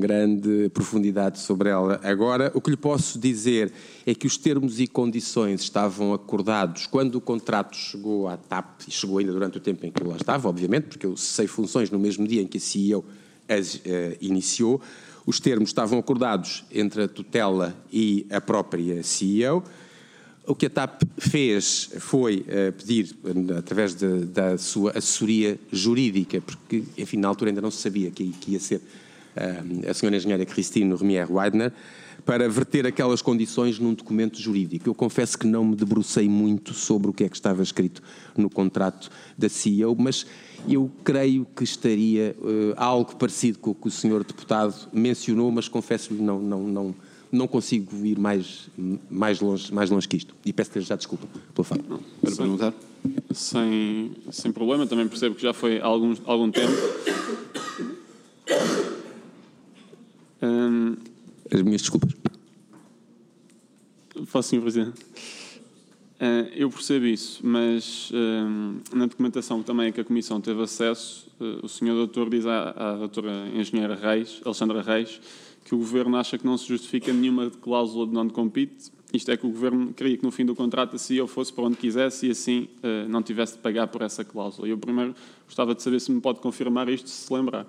grande profundidade sobre ela agora. O que lhe posso dizer é que os termos e condições estavam acordados quando o contrato chegou à TAP, e chegou ainda durante o tempo em que eu lá estava, obviamente, porque eu cessei funções no mesmo dia em que a CEO as iniciou. Os termos estavam acordados entre a tutela e a própria CEO. O que a TAP fez foi pedir, através da sua assessoria jurídica, porque, enfim, na altura ainda não se sabia que ia ser a senhora engenheira Christine Remier Weidner, para verter aquelas condições num documento jurídico. Eu confesso que não me debrucei muito sobre o que é que estava escrito no contrato da CEO, mas eu creio que estaria algo parecido com o que o senhor deputado mencionou, mas confesso-lhe não consigo ir mais longe que isto. E peço-lhe já desculpa pelo facto. Para perguntar? Sem problema, também percebo que já foi há algum tempo. As minhas desculpas. Posso, Sr. Presidente? Eu percebo isso, mas na documentação também que a Comissão teve acesso, o Sr. Doutor diz à doutora engenheira Reis, Alexandra Reis, que o Governo acha que não se justifica nenhuma cláusula de non-compete. Isto é que o Governo queria que no fim do contrato a CEO fosse para onde quisesse e assim não tivesse de pagar por essa cláusula. Eu primeiro gostava de saber se me pode confirmar isto, se lembrar.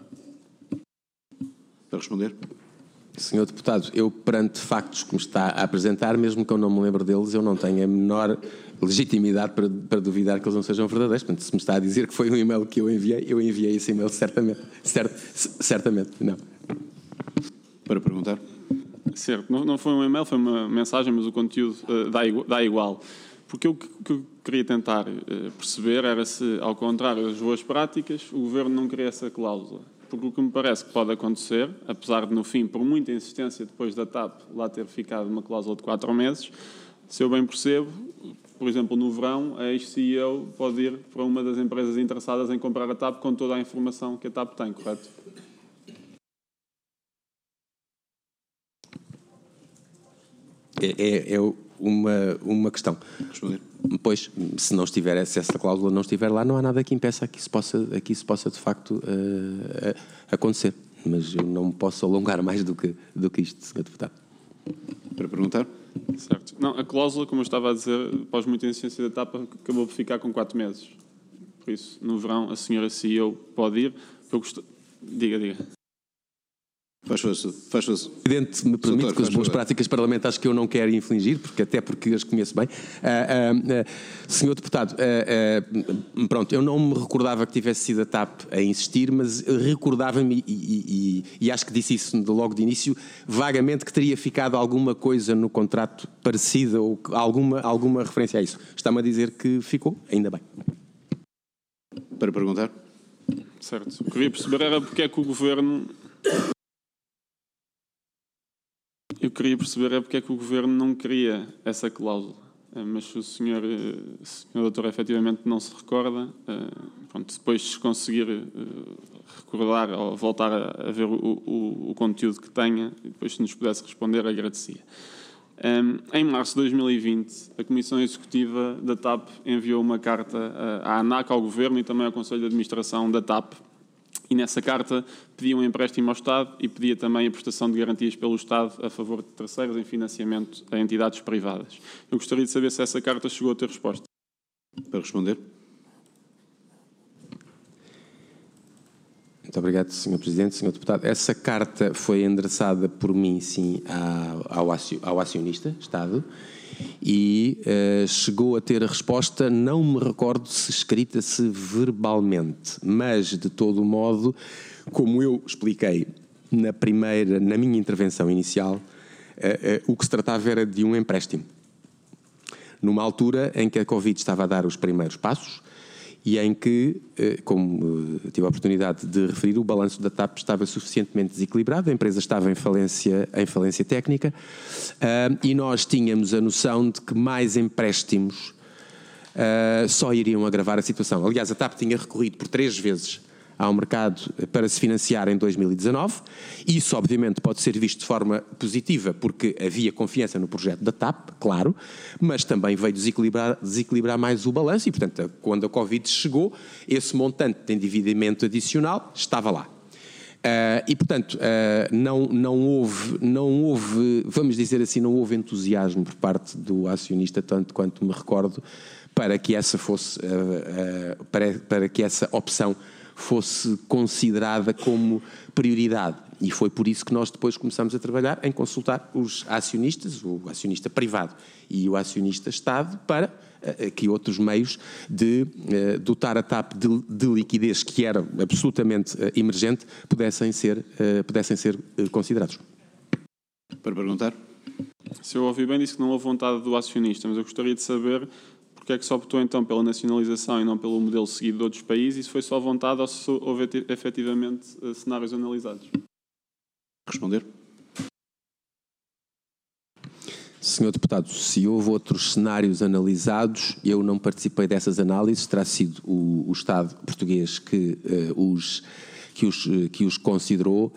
Para responder. Senhor Deputado, eu perante factos que me está a apresentar, mesmo que eu não me lembre deles, eu não tenho a menor legitimidade para duvidar que eles não sejam verdadeiros. Portanto, se me está a dizer que foi um e-mail que eu enviei esse e-mail certamente. Certamente, não. Para perguntar? Certo, não foi um e-mail, foi uma mensagem, mas o conteúdo dá igual. Porque o que eu queria tentar perceber era se, ao contrário das boas práticas, o Governo não queria essa cláusula. Porque o que me parece que pode acontecer, apesar de, no fim, por muita insistência depois da TAP lá ter ficado uma cláusula de 4 meses, se eu bem percebo, por exemplo, no verão, a ex-CEO pode ir para uma das empresas interessadas em comprar a TAP com toda a informação que a TAP tem, correto? É uma questão. Responder. Pois, se não estiver, se essa cláusula não estiver lá, não há nada que impeça que isso possa de facto acontecer. Mas eu não me posso alongar mais do que isto, Sr. Deputado. Para perguntar? Certo. Não, a cláusula, como eu estava a dizer, após muita insistência da TAP, acabou por ficar com 4 meses. Por isso, no verão, a senhora CEO pode ir. Diga. Faz favor. O Presidente me permite, com as boas práticas parlamentares que eu não quero infligir, até porque as conheço bem. Senhor Deputado, pronto, eu não me recordava que tivesse sido a TAP a insistir, mas recordava-me, e acho que disse isso logo de início, vagamente que teria ficado alguma coisa no contrato parecida ou alguma referência a isso. Está-me a dizer que ficou, ainda bem. Para perguntar? Certo. O que queria perceber era porque é que o Governo... Eu queria perceber porque é que o Governo não queria essa cláusula. Mas se o senhor doutor efetivamente não se recorda, pronto, depois se conseguir recordar ou voltar a ver o conteúdo que tenha, e depois se nos pudesse responder, agradecia. Em março de 2020, a Comissão Executiva da TAP enviou uma carta à ANAC, ao Governo e também ao Conselho de Administração da TAP. E nessa carta pedia um empréstimo ao Estado e pedia também a prestação de garantias pelo Estado a favor de terceiros em financiamento a entidades privadas. Eu gostaria de saber se essa carta chegou a ter resposta. Para responder. Muito obrigado, Sr. Presidente. Sr. Deputado, essa carta foi endereçada por mim, sim, ao acionista, Estado, e chegou a ter a resposta, não me recordo se escrita, se verbalmente, mas de todo modo, como eu expliquei na minha intervenção inicial, o que se tratava era de um empréstimo. Numa altura em que a Covid estava a dar os primeiros passos e em que, como tive a oportunidade de referir, o balanço da TAP estava suficientemente desequilibrado, a empresa estava em falência técnica, e nós tínhamos a noção de que mais empréstimos só iriam agravar a situação. Aliás, a TAP tinha recorrido por 3 vezes ao mercado para se financiar em 2019. Isso, obviamente, pode ser visto de forma positiva, porque havia confiança no projeto da TAP, claro, mas também veio desequilibrar mais o balanço e, portanto, quando a Covid chegou, esse montante de endividamento adicional estava lá. E, portanto, não houve, vamos dizer assim, não houve entusiasmo por parte do acionista, tanto quanto me recordo, para que essa fosse, para que essa opção fosse considerada como prioridade. E foi por isso que nós depois começamos a trabalhar em consultar os acionistas, o acionista privado e o acionista Estado, para que outros meios de dotar a TAP de liquidez que era absolutamente emergente pudessem ser considerados. Para perguntar? Se eu ouvi bem, disse que não houve vontade do acionista, mas eu gostaria de saber porque é que só optou então pela nacionalização e não pelo modelo seguido de outros países, e se foi só vontade ou se houve efetivamente cenários analisados. Responder? Senhor Deputado, se houve outros cenários analisados, eu não participei dessas análises, terá sido o Estado português que os considerou.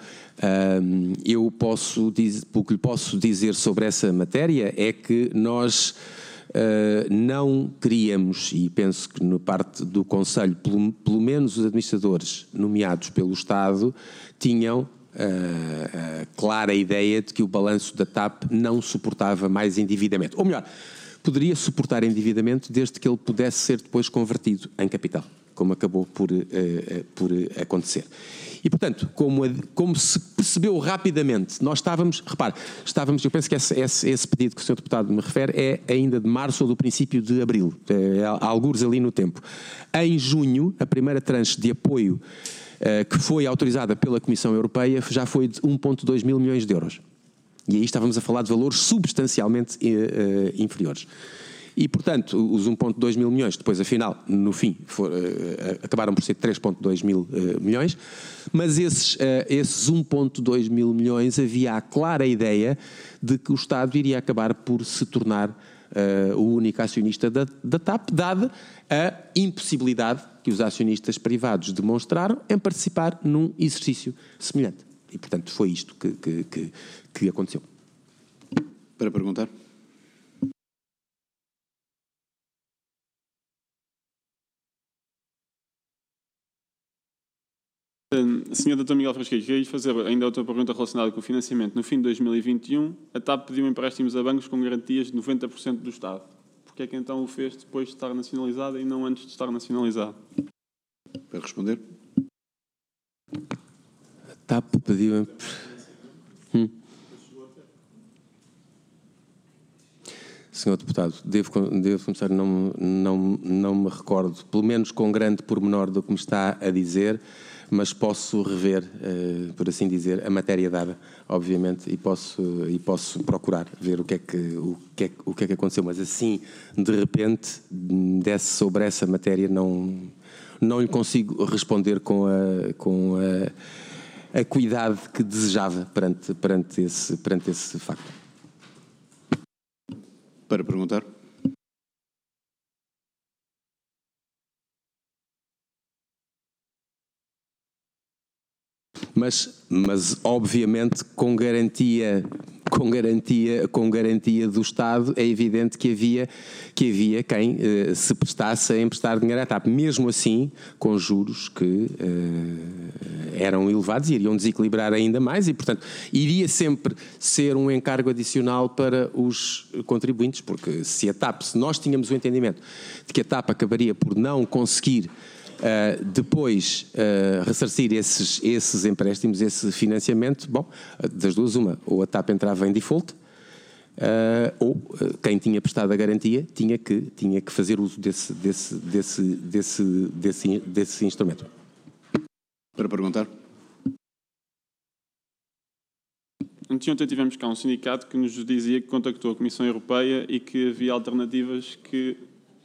O que lhe posso dizer sobre essa matéria é que nós não queríamos, e penso que na parte do Conselho, pelo menos os administradores nomeados pelo Estado, tinham a clara ideia de que o balanço da TAP não suportava mais endividamento. Ou melhor, poderia suportar endividamento desde que ele pudesse ser depois convertido em capital, como acabou por acontecer. E, portanto, como se percebeu rapidamente, nós estávamos, eu penso que esse pedido que o Sr. Deputado me refere é ainda de março ou do princípio de abril, algures ali no tempo. Em junho, a primeira tranche de apoio que foi autorizada pela Comissão Europeia já foi de 1,2 mil milhões de euros. E aí estávamos a falar de valores substancialmente inferiores. E, portanto, os 1,2 mil milhões, depois, afinal, no fim, acabaram por ser 3,2 mil milhões, mas esses 1,2 mil milhões havia a clara ideia de que o Estado iria acabar por se tornar o único acionista da TAP, dada a impossibilidade que os acionistas privados demonstraram em participar num exercício semelhante. E, portanto, foi isto que aconteceu. Para perguntar? Sr. Dr. Miguel Frasqueiro, queria fazer ainda outra pergunta relacionada com o financiamento. No fim de 2021, a TAP pediu empréstimos a bancos com garantias de 90% do Estado. Porquê é que então o fez depois de estar nacionalizada e não antes de estar nacionalizada? Para responder? A TAP pediu... Senhor Deputado, devo começar, não me recordo, pelo menos com grande pormenor do que me está a dizer, mas posso rever, por assim dizer, a matéria dada, obviamente, e posso procurar ver o que é que aconteceu. Mas assim, de repente, sobre essa matéria, não lhe consigo responder com a cuidado que desejava perante esse facto. Para perguntar? Mas obviamente com garantia do Estado, é evidente que havia quem se prestasse a emprestar dinheiro à TAP, mesmo assim com juros que eram elevados e iriam desequilibrar ainda mais e, portanto, iria sempre ser um encargo adicional para os contribuintes, porque se nós tínhamos o entendimento de que a TAP acabaria por não conseguir depois ressarcir esses empréstimos, esse financiamento, bom, das duas uma, ou a TAP entrava em default, ou quem tinha prestado a garantia tinha que fazer uso desse instrumento. Para perguntar? Anteontem tivemos cá um sindicato que nos dizia que contactou a Comissão Europeia e que havia alternativas que...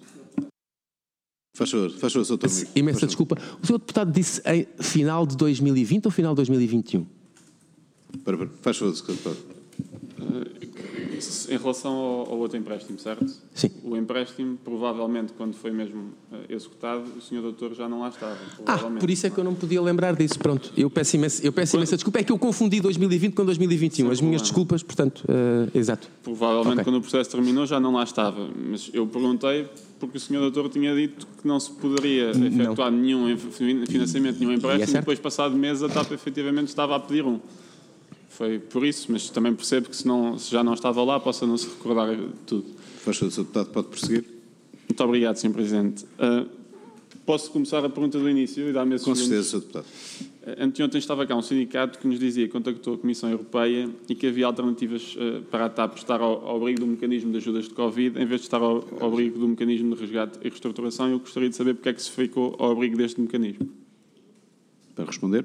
Faz favor, Sr. Dr. Imensa desculpa. O Sr. Deputado disse em final de 2020 ou final de 2021? Faz favor, Sr. Deputado. Em relação ao outro empréstimo, certo? Sim. O empréstimo, provavelmente, quando foi mesmo executado, o Sr. Doutor já não lá estava. Por isso é que eu não podia lembrar disso. Pronto, eu peço imensa desculpa. É que eu confundi 2020 com 2021. As minhas desculpas, portanto, exato. Provavelmente, quando o processo terminou, já não lá estava. Mas eu perguntei porque o Sr. Doutor tinha dito que não se poderia efetuar nenhum financiamento, nenhum empréstimo, e depois, passado meses, a TAP efetivamente estava a pedir um. Foi por isso, mas também percebo que se já não estava lá, possa não se recordar de tudo. Faz favor, Sr. Deputado, pode prosseguir. Muito obrigado, Sr. Presidente. Posso começar a pergunta do início e dar-me esses Com certeza, segundos? Sr. Deputado. Anteontem estava cá um sindicato que nos dizia que contactou a Comissão Europeia e que havia alternativas para a TAP estar ao abrigo do mecanismo de ajudas de Covid, em vez de estar ao abrigo do mecanismo de resgate e reestruturação. Eu gostaria de saber porque é que se ficou ao abrigo deste mecanismo. Para responder.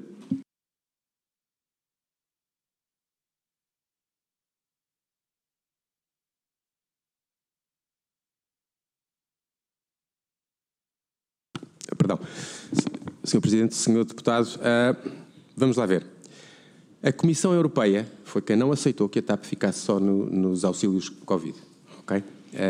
Perdão. Sr. Presidente, Sr. Deputado, vamos lá ver. A Comissão Europeia foi quem não aceitou que a TAP ficasse só nos auxílios Covid. Ok?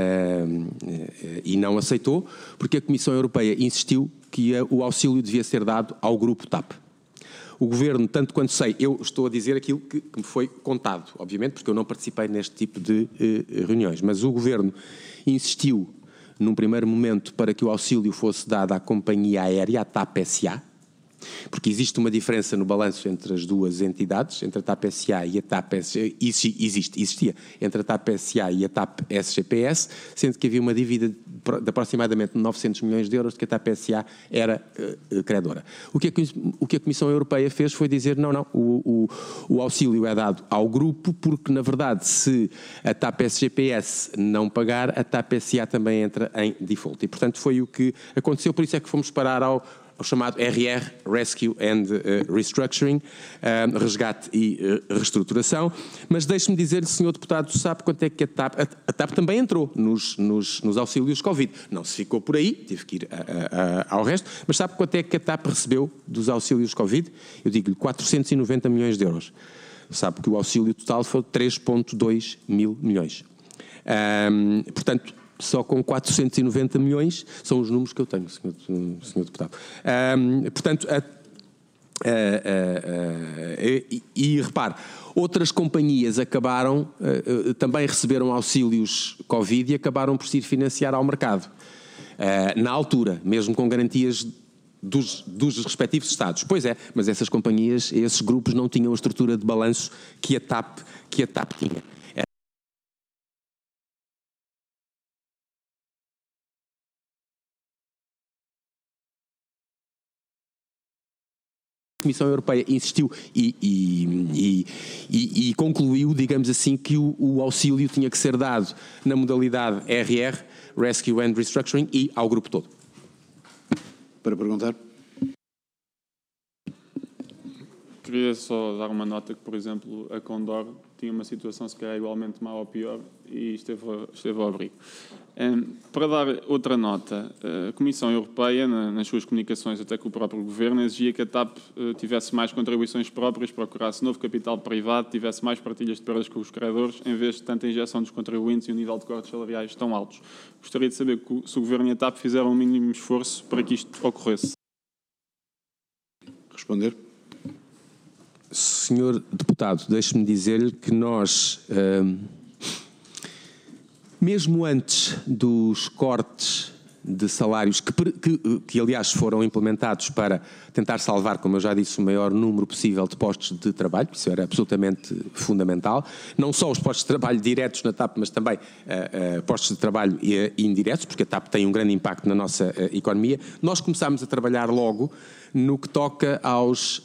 E não aceitou porque a Comissão Europeia insistiu que o auxílio devia ser dado ao grupo TAP. O Governo, tanto quanto sei, eu estou a dizer aquilo que me foi contado, obviamente, porque eu não participei neste tipo de reuniões, mas o Governo insistiu num primeiro momento para que o auxílio fosse dado à companhia aérea, à TAP SA, porque existe uma diferença no balanço entre as duas entidades, entre a TAP SA e a TAP existia entre a TAP SA e a TAP SGPS, sendo que havia uma dívida de aproximadamente 900 milhões de euros de que a TAP SA era credora. O que a Comissão Europeia fez foi dizer não, o auxílio é dado ao grupo, porque na verdade se a TAP SGPS não pagar, a TAP SA também entra em default. E portanto foi o que aconteceu, por isso é que fomos parar ao chamado RR, Rescue and Restructuring, resgate e reestruturação. Mas deixe-me dizer, Sr. Deputado, sabe quanto é que a TAP também entrou nos auxílios Covid. Não se ficou por aí, tive que ir ao resto, mas sabe quanto é que a TAP recebeu dos auxílios Covid? Eu digo-lhe 490 milhões de euros. Sabe que o auxílio total foi 3,2 mil milhões. Portanto, só com 490 milhões são os números que eu tenho, Sr. Deputado. Portanto, e repare, outras companhias também receberam auxílios Covid e acabaram por se ir financiar ao mercado. Na altura, mesmo com garantias dos respectivos Estados. Pois é, mas essas companhias, esses grupos não tinham a estrutura de balanço que a TAP tinha. A Comissão Europeia insistiu e concluiu, digamos assim, que o auxílio tinha que ser dado na modalidade RR, Rescue and Restructuring, e ao grupo todo. Para perguntar. Queria só dar uma nota que, por exemplo, a Condor tinha uma situação se calhar igualmente má ou pior e esteve ao abrigo. Para dar outra nota, a Comissão Europeia, nas suas comunicações até com o próprio Governo, exigia que a TAP tivesse mais contribuições próprias, procurasse novo capital privado, tivesse mais partilhas de perdas com os credores, em vez de tanta injeção dos contribuintes e um nível de cortes salariais tão altos. Gostaria de saber se o Governo e a TAP fizeram um mínimo esforço para que isto ocorresse. Responder. Senhor Deputado, deixe-me dizer-lhe que nós, mesmo antes dos cortes de salários que aliás foram implementados para tentar salvar, como eu já disse, o maior número possível de postos de trabalho, isso era absolutamente fundamental, não só os postos de trabalho diretos na TAP, mas também postos de trabalho indiretos, porque a TAP tem um grande impacto na nossa economia. Nós começámos a trabalhar logo no que toca aos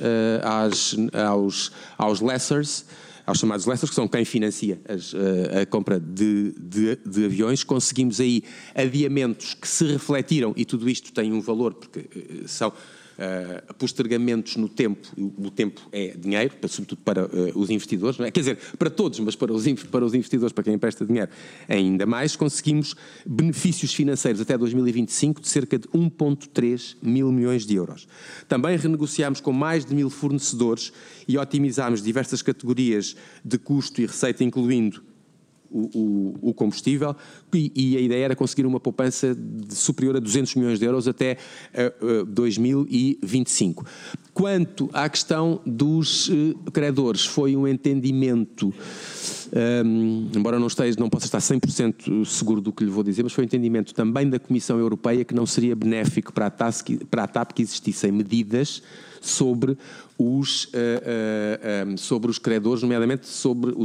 lessors, aos chamados lessors, que são quem financia a compra de aviões. Conseguimos aí adiamentos que se refletiram, e tudo isto tem um valor, porque são postergamentos no tempo. O tempo é dinheiro, sobretudo para os investidores, não é? Quer dizer, para todos, mas para os investidores, para quem empresta dinheiro, ainda mais. Conseguimos benefícios financeiros até 2025 de cerca de 1,3 mil milhões de euros. Também renegociámos com mais de 1000 fornecedores e otimizámos diversas categorias de custo e receita, incluindo o combustível, e a ideia era conseguir uma poupança superior a 200 milhões de euros até 2025. Quanto à questão dos credores, foi um entendimento, embora não possa estar 100% seguro do que lhe vou dizer, mas foi um entendimento também da Comissão Europeia que não seria benéfico para a TAP que existissem medidas sobre os credores, nomeadamente sobre